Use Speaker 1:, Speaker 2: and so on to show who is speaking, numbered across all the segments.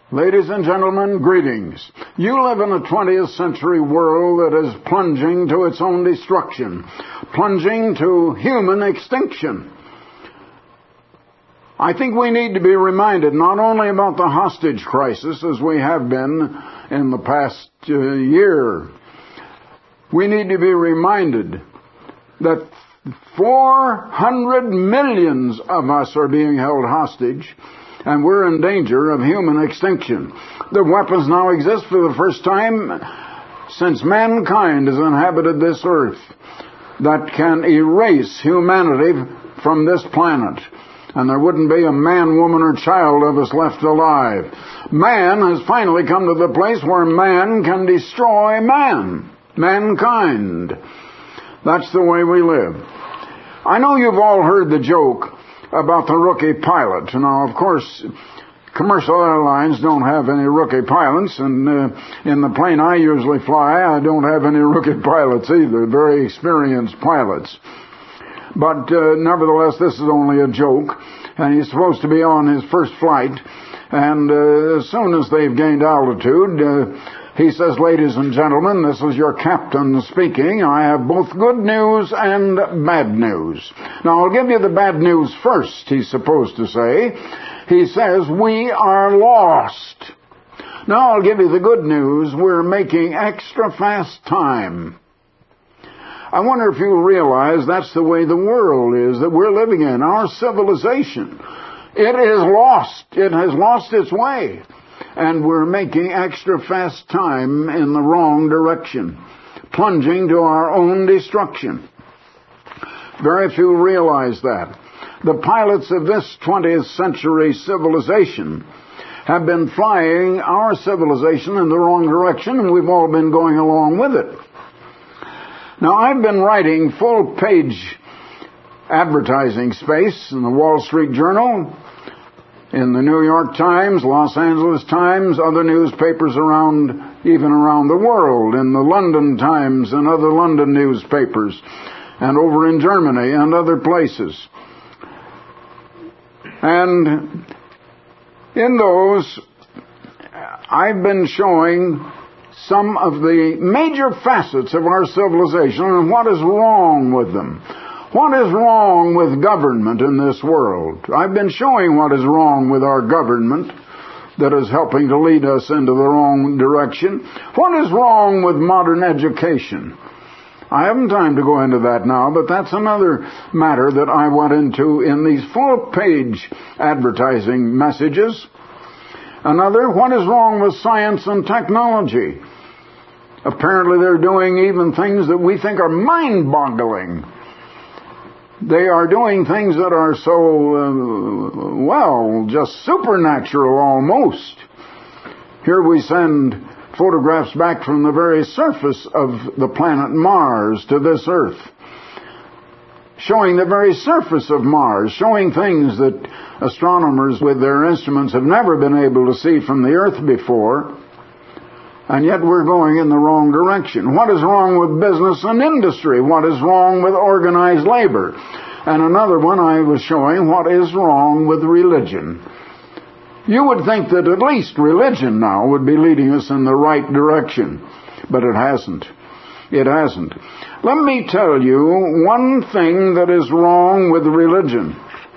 Speaker 1: Ladies and gentlemen, greetings. You live in a 20th century world that is plunging to its own destruction, plunging to human extinction. I think we need to be reminded not only about the hostage crisis, as we have been in the past year. We need to be reminded that 400 million of us are being held hostage, and we're in danger of human extinction. The weapons now exist for the first time since mankind has inhabited this earth that can erase humanity from this planet. And there wouldn't be a man, woman, or child of us left alive. Man has finally come to the place where man can destroy mankind. That's the way we live. I know you've all heard the joke about the rookie pilot. Now, of course, commercial airlines don't have any rookie pilots, and in the plane I usually fly, I don't have any rookie pilots either, very experienced pilots. But nevertheless, this is only a joke, and he's supposed to be on his first flight, and as soon as they've gained altitude, he says, "Ladies and gentlemen, this is your captain speaking. I have both good news and bad news." Now, I'll give you the bad news first, he's supposed to say. He says, "We are lost." Now, I'll give you the good news. We're making extra fast time. I wonder if you realize that's the way the world is that we're living in. Our civilization, it is lost. It has lost its way. And we're making extra fast time in the wrong direction, plunging to our own destruction. Very few realize that. The pilots of this 20th century civilization have been flying our civilization in the wrong direction, and we've all been going along with it. Now, I've been writing full-page advertising space in the Wall Street Journal, in the New York Times, Los Angeles Times, other newspapers even around the world, in the London Times and other London newspapers, and over in Germany and other places. And in those, I've been showing some of the major facets of our civilization and what is wrong with them. What is wrong with government in this world? I've been showing what is wrong with our government that is helping to lead us into the wrong direction. What is wrong with modern education? I haven't time to go into that now, but that's another matter that I went into in these full-page advertising messages. Another, what is wrong with science and technology? Apparently they're doing even things that we think are mind-boggling. They are doing things that are so, just supernatural almost. Here we send photographs back from the very surface of the planet Mars to this Earth, showing the very surface of Mars, showing things that astronomers with their instruments have never been able to see from the Earth before, and yet we're going in the wrong direction. What is wrong with business and industry? What is wrong with organized labor? And another one I was showing, what is wrong with religion? You would think that at least religion now would be leading us in the right direction, but it hasn't. It hasn't. Let me tell you one thing that is wrong with religion.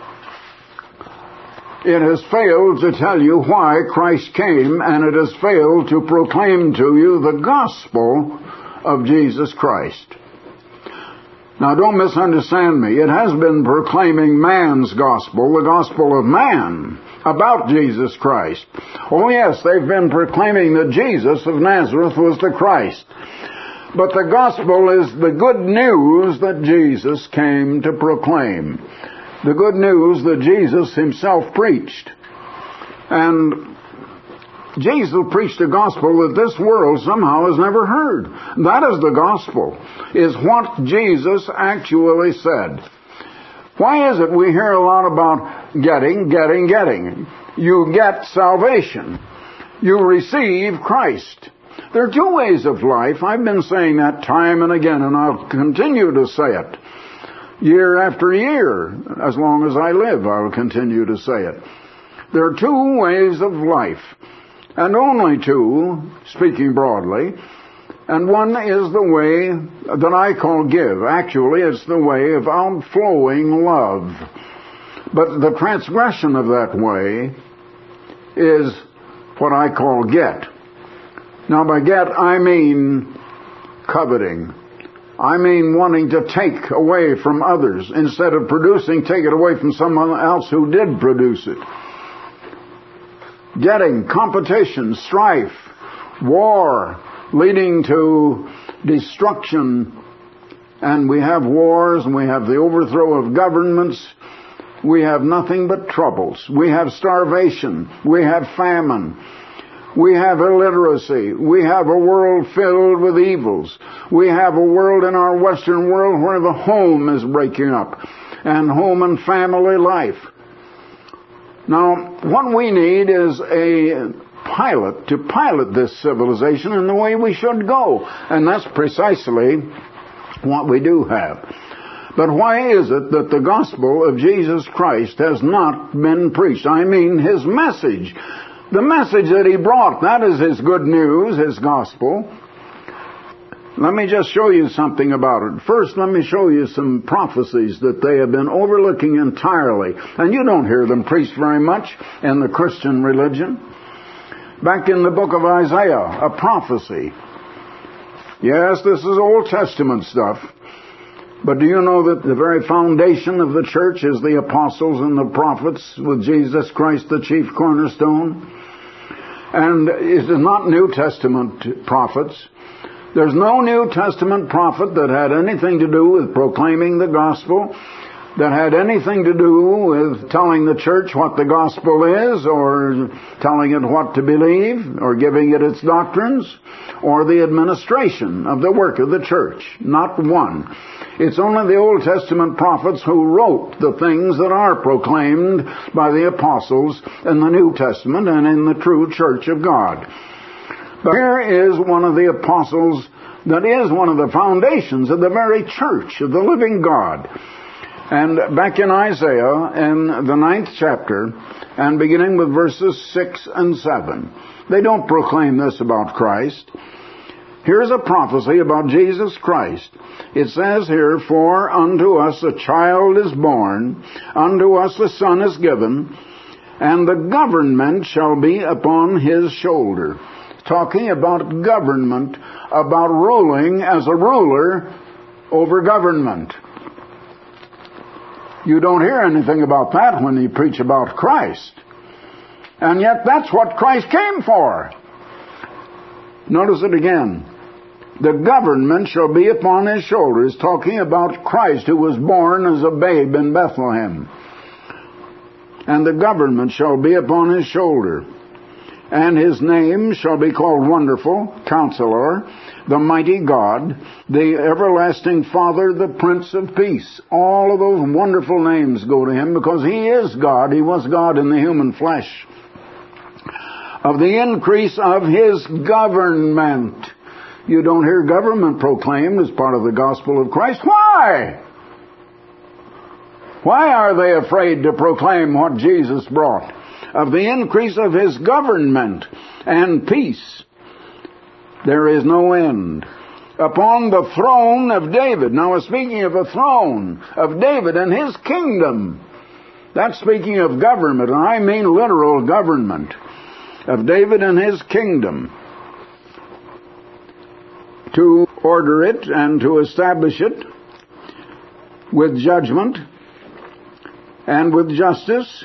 Speaker 1: It has failed to tell you why Christ came, and it has failed to proclaim to you the gospel of Jesus Christ. Now, don't misunderstand me. It has been proclaiming man's gospel, the gospel of man, about Jesus Christ. Oh, yes, they've been proclaiming that Jesus of Nazareth was the Christ. But the gospel is the good news that Jesus came to proclaim. The good news that Jesus himself preached. And Jesus preached a gospel that this world somehow has never heard. That is the gospel, is what Jesus actually said. Why is it we hear a lot about getting? You get salvation. You receive Christ. There are two ways of life. I've been saying that time and again, and I'll continue to say it. Year after year, as long as I live, I'll continue to say it. There are two ways of life. and only two, speaking broadly, and one is the way that I call give. Actually, it's the way of outflowing love. But the transgression of that way is what I call get. Now by get, I mean coveting. I mean wanting to take away from others. Instead of producing, take it away from someone else who did produce it. Getting, competition, strife, war, leading to destruction. And we have wars, and we have the overthrow of governments. We have nothing but troubles. We have starvation. We have famine. We have illiteracy. We have a world filled with evils. We have a world in our Western world where the home is breaking up, and home and family life. Now, what we need is a pilot to pilot this civilization in the way we should go. And that's precisely what we do have. But why is it that the gospel of Jesus Christ has not been preached? I mean, His message. The message that He brought, that is His good news, His gospel. Let me just show you something about it. First, let me show you some prophecies that they have been overlooking entirely. And you don't hear them preached very much in the Christian religion. Back in the book of Isaiah, a prophecy. Yes, this is Old Testament stuff. But do you know that the very foundation of the church is the apostles and the prophets, with Jesus Christ the chief cornerstone? And it is not New Testament prophets. There's no New Testament prophet that had anything to do with proclaiming the gospel, that had anything to do with telling the church what the gospel is, or telling it what to believe, or giving it its doctrines, or the administration of the work of the church. Not one. It's only the Old Testament prophets who wrote the things that are proclaimed by the apostles in the New Testament and in the true church of God. But here is one of the apostles that is one of the foundations of the very church of the living God. And back in Isaiah, in the 9th chapter, and beginning with verses 6 and 7, they don't proclaim this about Christ. Here's a prophecy about Jesus Christ. It says here, "For unto us a child is born, unto us a son is given, and the government shall be upon his shoulder." Talking about government, about ruling as a ruler over government. You don't hear anything about that when you preach about Christ. And yet that's what Christ came for. Notice it again. The government shall be upon his shoulders, talking about Christ who was born as a babe in Bethlehem. And the government shall be upon his shoulder. And his name shall be called Wonderful, Counselor, the Mighty God, the Everlasting Father, the Prince of Peace. All of those wonderful names go to him because he is God. He was God in the human flesh. Of the increase of his government. You don't hear government proclaimed as part of the gospel of Christ. Why? Why are they afraid to proclaim what Jesus brought? Of the increase of his government and peace, there is no end. Upon the throne of David. Now, we're speaking of a throne of David and his kingdom. That's speaking of government, and I mean literal government. Of David and his kingdom. To order it and to establish it with judgment and with justice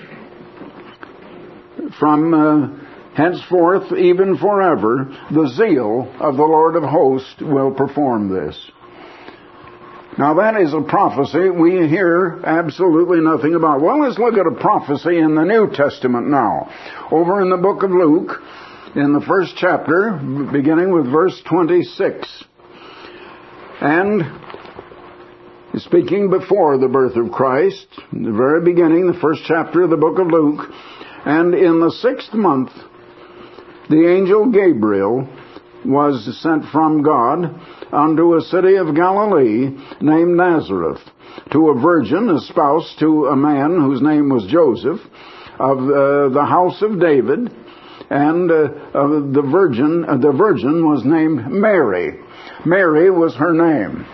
Speaker 1: from henceforth, even forever. The zeal of the Lord of hosts will perform this. Now that is a prophecy we hear absolutely nothing about. Well, let's look at a prophecy in the New Testament now. Over in the book of Luke, in the 1st chapter, beginning with verse 26. And speaking before the birth of Christ, in the very beginning, the 1st chapter of the book of Luke, and in the 6th month, the angel Gabriel was sent from God unto a city of Galilee named Nazareth, to a virgin espoused to a man whose name was Joseph, of the house of David, And the virgin was named Mary. Mary was her name.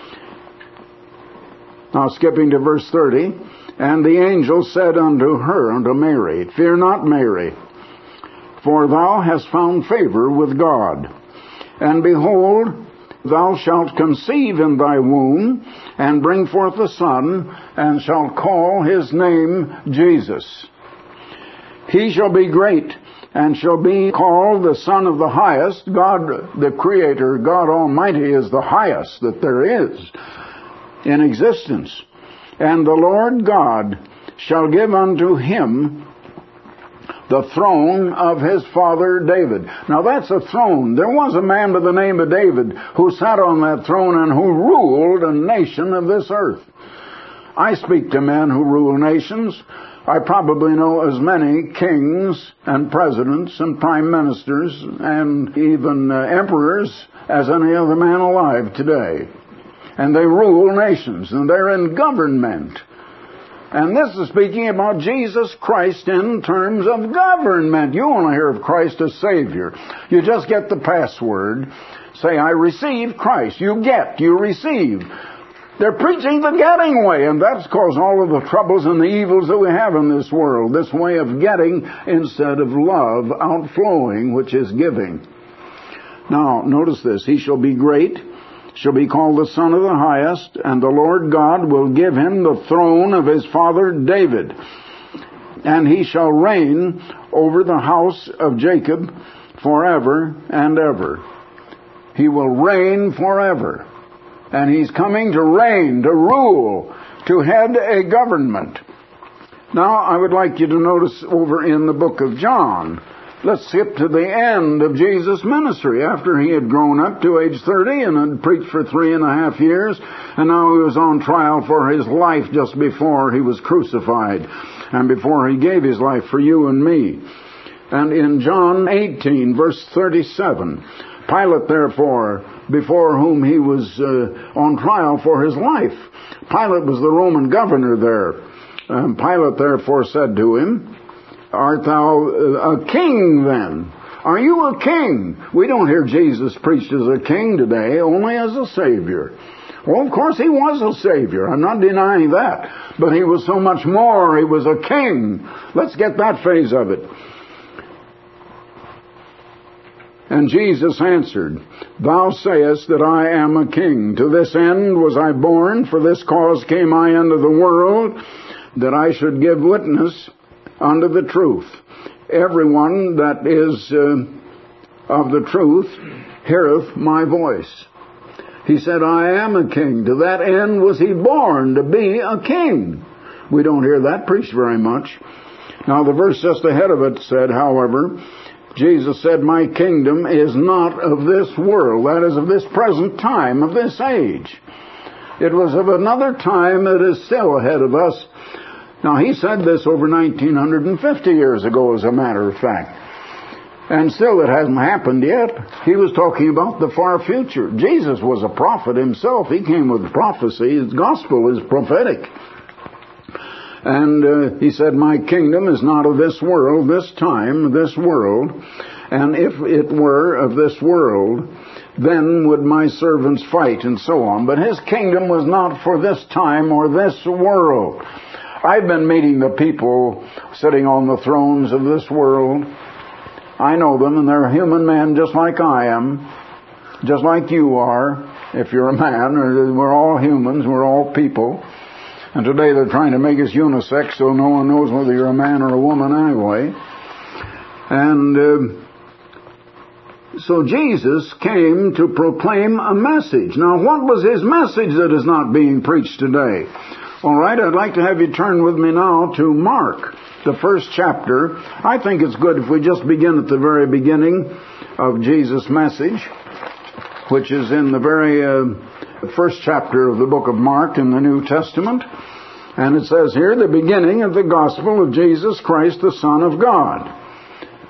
Speaker 1: Now skipping to verse 30, and the angel said unto her, unto Mary, Fear not, Mary, for thou hast found favor with God. And behold, thou shalt conceive in thy womb, and bring forth a son, and shalt call his name Jesus. He shall be great, and shall be called the Son of the Highest. God, the Creator, God Almighty, is the highest that there is in existence. And the Lord God shall give unto him the throne of his father David. Now that's a throne. There was a man by the name of David who sat on that throne and who ruled a nation of this earth. I speak to men who rule nations. I probably know as many kings and presidents and prime ministers and even emperors as any other man alive today. And they rule nations, and they're in government. And this is speaking about Jesus Christ in terms of government. You want to hear of Christ as Savior. You just get the password. Say, I receive Christ. You receive. They're preaching the getting way, and that's caused all of the troubles and the evils that we have in this world. This way of getting instead of love outflowing, which is giving. Now, notice this. He shall be great, shall be called the Son of the Highest, and the Lord God will give him the throne of his father David. And he shall reign over the house of Jacob forever and ever. He will reign forever. And he's coming to reign, to rule, to head a government. Now, I would like you to notice over in the book of John. Let's skip to the end of Jesus' ministry after he had grown up to age 30 and had preached for 3.5 years. And now he was on trial for his life just before he was crucified and before he gave his life for you and me. And in John 18, verse 37, Pilate, therefore, before whom he was on trial for his life. Pilate was the Roman governor there. Pilate, therefore, said to him, Art thou a king then? Are you a king? We don't hear Jesus preached as a king today, only as a Savior. Well, of course he was a Savior. I'm not denying that. But he was so much more. He was a king. Let's get that phase of it. And Jesus answered, Thou sayest that I am a king. To this end was I born, for this cause came I into the world, that I should give witness unto the truth. Everyone that is of the truth heareth my voice. He said, I am a king. To that end was he born, to be a king. We don't hear that preached very much. Now the verse just ahead of it said, however, Jesus said, My kingdom is not of this world. That is, of this present time, of this age. It was of another time that is still ahead of us. Now, he said this over 1950 years ago, as a matter of fact. And still it hasn't happened yet. He was talking about the far future. Jesus was a prophet himself. He came with prophecy. His gospel is prophetic. And he said, My kingdom is not of this world, this time, this world. And if it were of this world, then would my servants fight, and so on. But his kingdom was not for this time or this world. I've been meeting the people sitting on the thrones of this world. I know them, and they're human men just like I am, just like you are, if you're a man. We're all humans, we're all people. And today they're trying to make us unisex so no one knows whether you're a man or a woman anyway. And so Jesus came to proclaim a message. Now, what was his message that is not being preached today? All right, I'd like to have you turn with me now to Mark, the first chapter. I think it's good if we just begin at the very beginning of Jesus' message, which is in the very first chapter of the book of Mark in the New Testament. And it says here, the beginning of the gospel of Jesus Christ, the Son of God.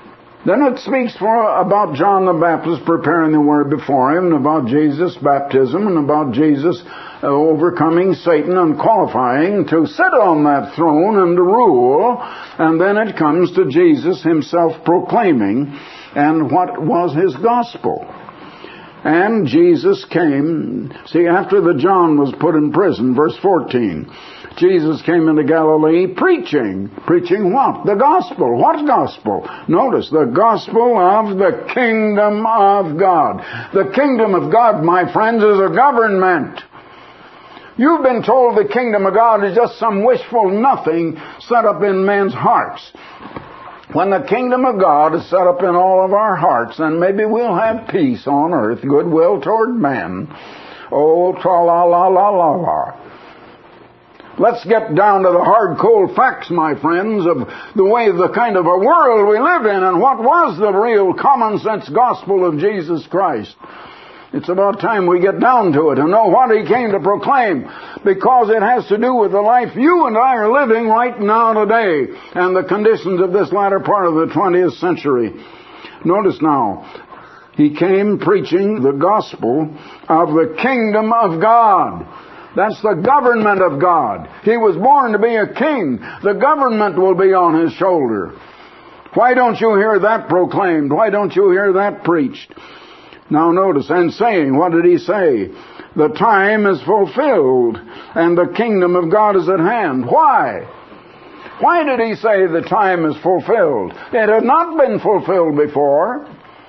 Speaker 1: Then it speaks about John the Baptist preparing the way before him, and about Jesus' baptism, and about Jesus overcoming Satan and qualifying to sit on that throne and to rule. And then it comes to Jesus himself proclaiming, and what was his gospel. And Jesus came, see, after the John was put in prison, verse 14, Jesus came into Galilee preaching. Preaching what? The gospel. What gospel? Notice, the gospel of the kingdom of God. The kingdom of God, my friends, is a government. You've been told the kingdom of God is just some wishful nothing set up in men's hearts. When the kingdom of God is set up in all of our hearts, then maybe we'll have peace on earth, goodwill toward men. Oh, tra-la-la-la-la-la. Let's get down to the hard, cold facts, my friends, of the kind of a world we live in, and what was the real common sense gospel of Jesus Christ. It's about time we get down to it and know what he came to proclaim, because it has to do with the life you and I are living right now today and the conditions of this latter part of the 20th century. Notice now, he came preaching the gospel of the kingdom of God. That's the government of God. He was born to be a king. The government will be on his shoulder. Why don't you hear that proclaimed? Why don't you hear that preached? Now notice, and saying, what did he say? The time is fulfilled, and the kingdom of God is at hand. Why? Why did he say the time is fulfilled? It had not been fulfilled before.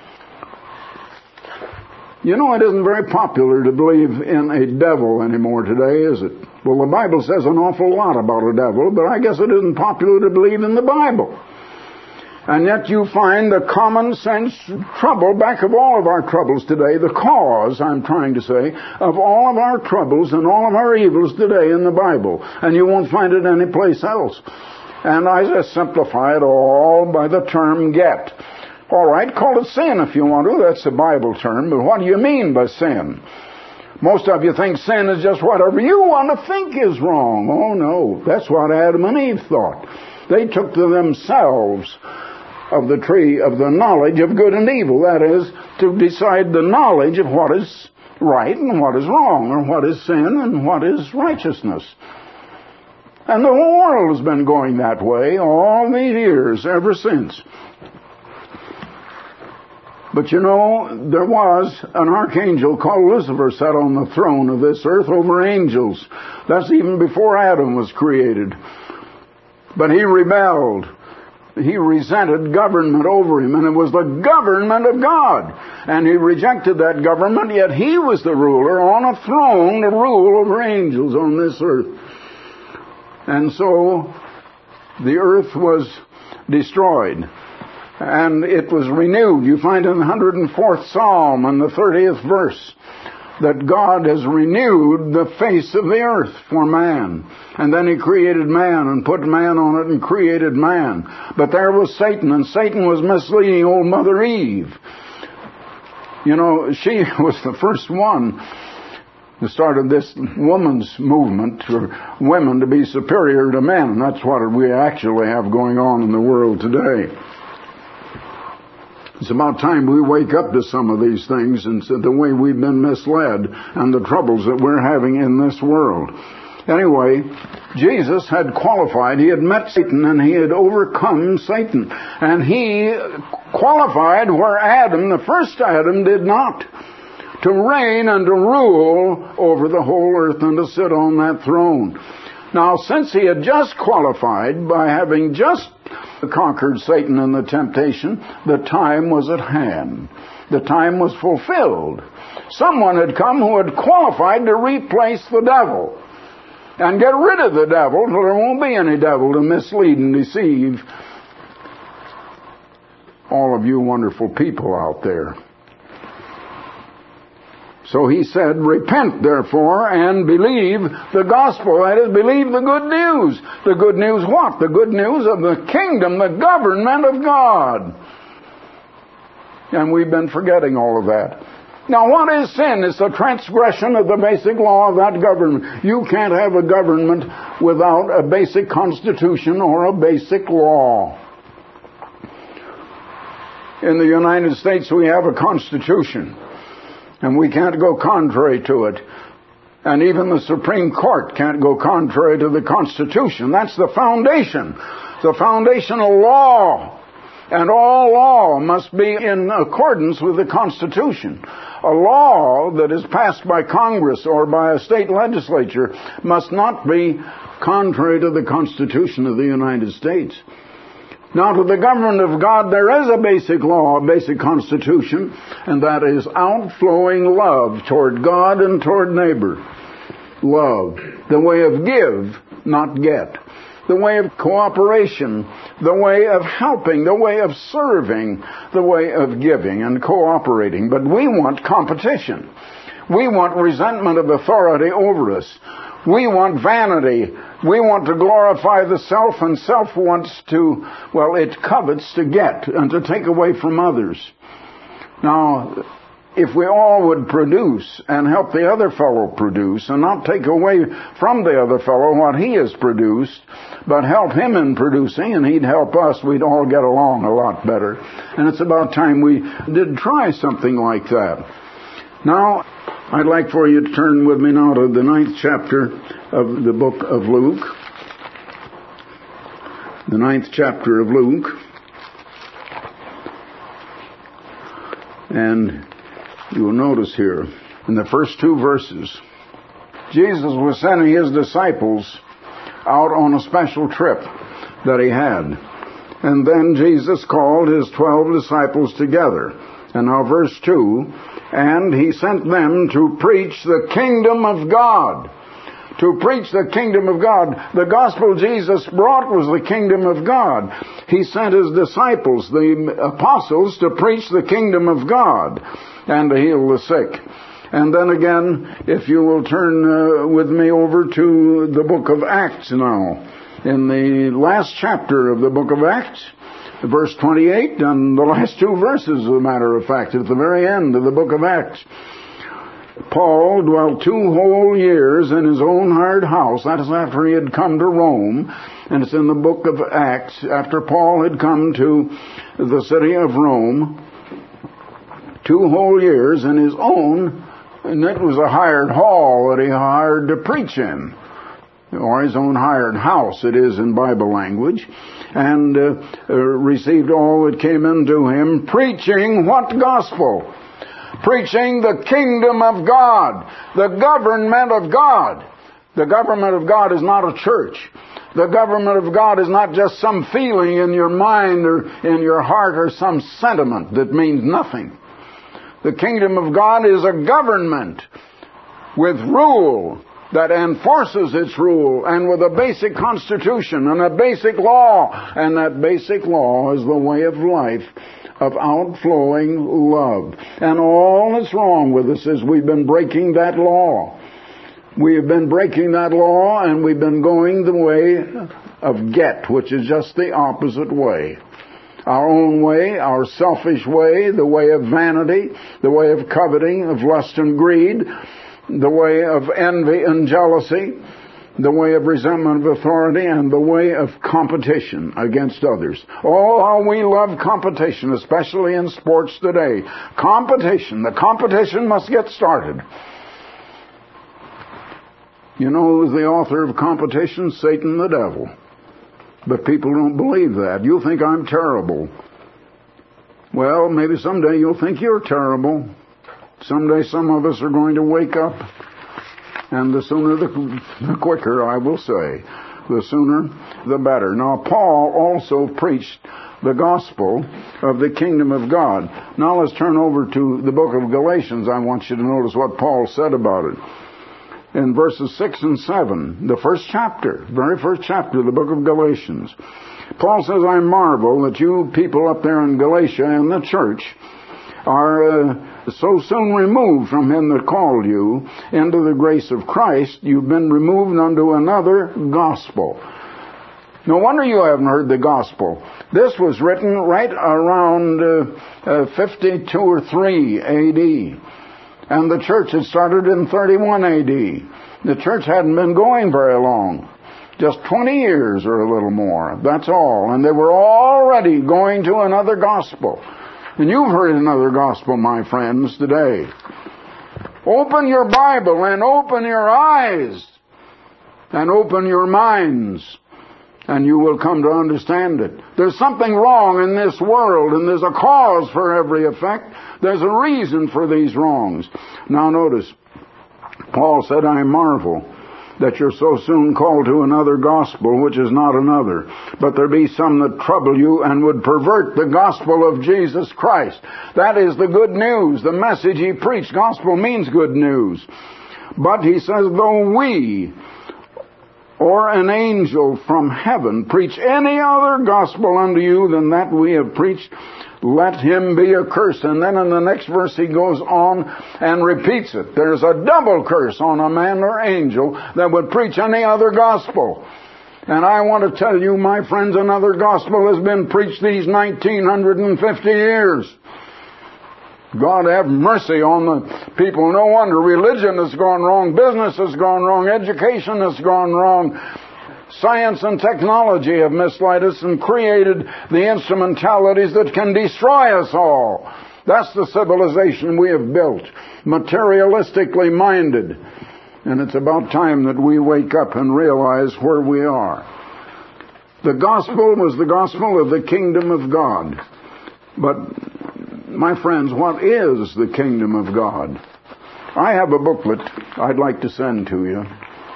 Speaker 1: You know, it isn't very popular to believe in a devil anymore today, is it? Well, the Bible says an awful lot about a devil, but I guess it isn't popular to believe in the Bible. And yet you find the common sense trouble back of all of our troubles today, the cause, I'm trying to say, of all of our troubles and all of our evils today in the Bible. And you won't find it anyplace else. And I just simplify it all by the term get. All right, call it sin if you want to. That's the Bible term. But what do you mean by sin? Most of you think sin is just whatever you want to think is wrong. Oh, no. That's what Adam and Eve thought. They took to themselves of the tree of the knowledge of good and evil. That is, to decide the knowledge of what is right and what is wrong, or what is sin and what is righteousness. And the whole world has been going that way all these years, ever since. But you know, there was an archangel called Lucifer sat on the throne of this earth over angels. That's even before Adam was created. But he rebelled. He resented government over him, and it was the government of God. And he rejected that government, yet he was the ruler on a throne to rule over angels on this earth. And so the earth was destroyed, and it was renewed. You find in the 104th Psalm and the 30th verse that God has renewed the face of the earth for man. And then he created man and put man on it and created man. But there was Satan, and Satan was misleading old Mother Eve. You know, she was the first one who started this woman's movement for women to be superior to men. That's what we actually have going on in the world today. It's about time we wake up to some of these things and the way we've been misled and the troubles that we're having in this world. Anyway, Jesus had qualified. He had met Satan and he had overcome Satan. And he qualified where Adam, the first Adam, did not. To reign and to rule over the whole earth and to sit on that throne. Now, since he had just qualified by having just conquered Satan in the temptation, the time was at hand. The time was fulfilled. Someone had come who had qualified to replace the devil and get rid of the devil, so there won't be any devil to mislead and deceive all of you wonderful people out there. So he said, repent therefore and believe the gospel. That is, believe the good news. The good news what? The good news of the kingdom, the government of God. And we've been forgetting all of that. Now what is sin? It's a transgression of the basic law of that government. You can't have a government without a basic constitution or a basic law. In the United States, we have a Constitution, and we can't go contrary to it. And even the Supreme Court can't go contrary to the Constitution. That's the foundation, the foundational law. And all law must be in accordance with the Constitution. A law that is passed by Congress or by a state legislature must not be contrary to the Constitution of the United States. Now, to the government of God, there is a basic law, a basic constitution, and that is outflowing love toward God and toward neighbor. Love. The way of give, not get. The way of cooperation. The way of helping. The way of serving. The way of giving and cooperating. But we want competition. We want resentment of authority over us. We want vanity. We want to glorify the self, and self wants to, it covets to get and to take away from others. Now, if we all would produce and help the other fellow produce and not take away from the other fellow what he has produced, but help him in producing and he'd help us, we'd all get along a lot better. And it's about time we did try something like that. Now, I'd like for you to turn with me now to the 9th chapter of the book of Luke. The 9th chapter of Luke. And you will notice here, in the first 2 verses, Jesus was sending his disciples out on a special trip that he had. And then Jesus called his 12 disciples together. And now verse 2, and he sent them to preach the kingdom of God. To preach the kingdom of God. The gospel Jesus brought was the kingdom of God. He sent his disciples, the apostles, to preach the kingdom of God and to heal the sick. And then again, if you will turn with me over to the book of Acts now. In the last chapter of the book of Acts, verse 28, and the last 2 verses, as a matter of fact, at the very end of the book of Acts. Paul dwelt 2 whole years in his own hired house. That is after he had come to Rome. And it's in the book of Acts, after Paul had come to the city of Rome. 2 whole years in his own, and it was a hired hall that he hired to preach in. Or his own hired house, it is in Bible language. And received all that came into him, preaching what gospel? Preaching the kingdom of God, the government of God. The government of God is not a church. The government of God is not just some feeling in your mind or in your heart or some sentiment that means nothing. The kingdom of God is a government with rule that enforces its rule, and with a basic constitution and a basic law. And that basic law is the way of life of outflowing love. And all that's wrong with us is we've been breaking that law. We have been breaking that law, and we've been going the way of get, which is just the opposite way. Our own way, our selfish way, the way of vanity, the way of coveting, of lust and greed, the way of envy and jealousy, the way of resentment of authority, and the way of competition against others. Oh, how we love competition, especially in sports today. Competition. The competition must get started. You know who's the author of competition? Satan the devil. But people don't believe that. You think I'm terrible. Well, maybe someday you'll think you're terrible. Someday some of us are going to wake up. And the sooner the quicker, I will say. The sooner the better. Now, Paul also preached the gospel of the kingdom of God. Now let's turn over to the book of Galatians. I want you to notice what Paul said about it. In verses 6 and 7, the first chapter, very first chapter of the book of Galatians, Paul says, I marvel that you people up there in Galatia in the church are so soon removed from him that called you into the grace of Christ. You've been removed unto another gospel. No wonder you haven't heard the gospel. This was written right around 52 or 3 A.D., and the church had started in 31 A.D. The church hadn't been going very long. Just 20 years or a little more. That's all. And they were already going to another gospel. And you've heard another gospel, my friends, today. Open your Bible and open your eyes and open your minds, and you will come to understand it. There's something wrong in this world, and there's a cause for every effect. There's a reason for these wrongs. Now notice, Paul said, I marvel that you're so soon called to another gospel, which is not another. But there be some that trouble you and would pervert the gospel of Jesus Christ. That is the good news, the message he preached. Gospel means good news. But he says, though we or an angel from heaven preach any other gospel unto you than that we have preached, let him be accursed. And then in the next verse he goes on and repeats it. There's a double curse on a man or angel that would preach any other gospel. And I want to tell you, my friends, another gospel has been preached these 1950 years. God have mercy on the people. No wonder religion has gone wrong, business has gone wrong, education has gone wrong. Science and technology have misled us and created the instrumentalities that can destroy us all. That's the civilization we have built, materialistically minded. And it's about time that we wake up and realize where we are. The gospel was the gospel of the kingdom of God. But, my friends, what is the kingdom of God? I have a booklet I'd like to send to you.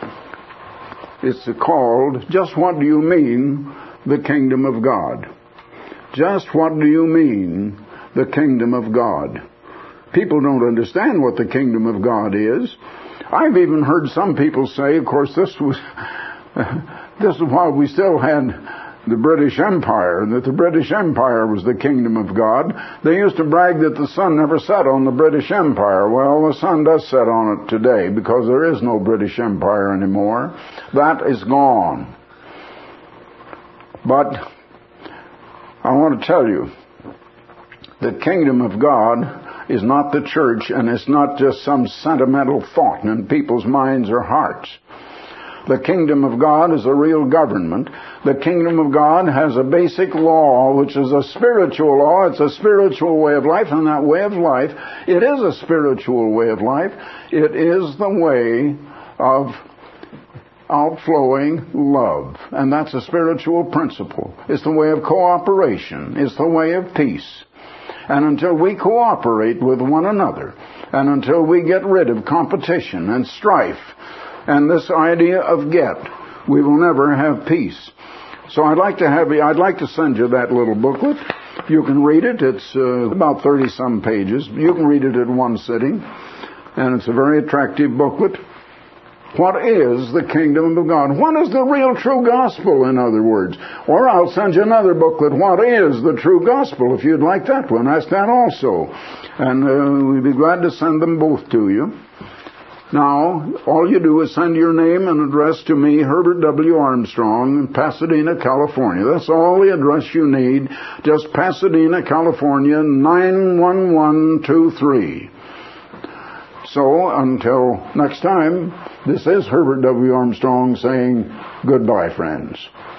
Speaker 1: It's called, Just What Do You Mean, the Kingdom of God? Just what do you mean, the kingdom of God? People don't understand what the kingdom of God is. I've even heard some people say, of course, this is while we still had the British Empire, that the British Empire was the kingdom of God. They used to brag that the sun never set on the British Empire. Well, the sun does set on it today because there is no British Empire anymore. That is gone. But I want to tell you, the kingdom of God is not the church, and it's not just some sentimental thought in people's minds or hearts. The kingdom of God is a real government. The kingdom of God has a basic law, which is a spiritual law. It's a spiritual way of life, and that way of life, it is a spiritual way of life. It is the way of outflowing love, and that's a spiritual principle. It's the way of cooperation. It's the way of peace. And until we cooperate with one another, and until we get rid of competition and strife, and this idea of get, we will never have peace. So I'd like to send you that little booklet. You can read it. It's about 30-some pages. You can read it in one sitting. And it's a very attractive booklet. What is the kingdom of God? What is the real true gospel, in other words? Or I'll send you another booklet. What is the true gospel? If you'd like that one, ask that also. And we'd be glad to send them both to you. Now, all you do is send your name and address to me, Herbert W. Armstrong, in Pasadena, California. That's all the address you need. Just Pasadena, California, 91123. So, until next time, this is Herbert W. Armstrong saying goodbye, friends.